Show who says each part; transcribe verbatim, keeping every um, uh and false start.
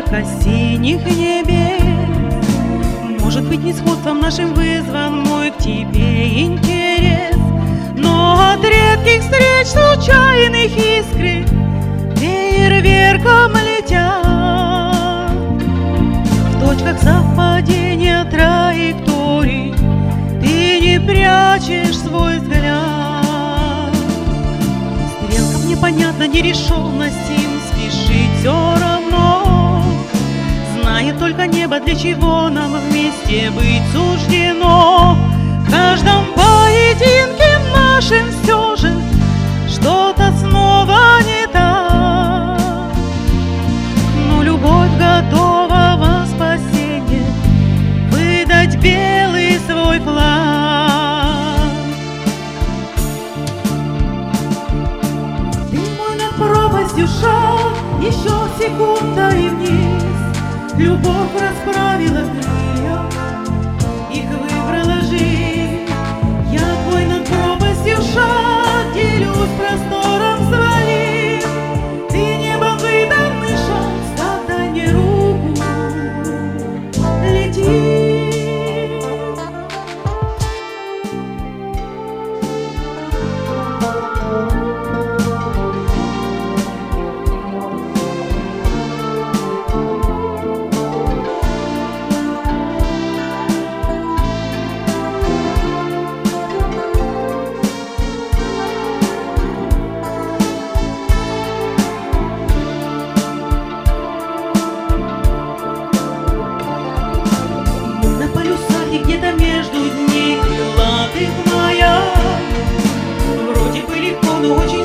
Speaker 1: ярко-синих небес. Может быть, не сходством нашим вызван мой к тебе интерес, но от редких встреч случайных искры фейерверком летят. В точках совпадения траекторий ты не прячешь свой взгляд. Стрелкам непонятно нерешенность, им спешить все равно. Знает только небо, для чего нам вместе быть суждено. В каждом поединке нашим все же что-то снова не так. Но любовь готова во спасение выдать белый свой флаг. Ты мой над пропастью шаг, еще секунда и вниз. Любовь расправила крылья, их выбрала жизнь. Я твой над пропастью шаг, делюсь простором своим. Ты небом выданный шанс, отдай мне руку, лети. Где-то между дней крылатых маяк вроде бы легко, но очень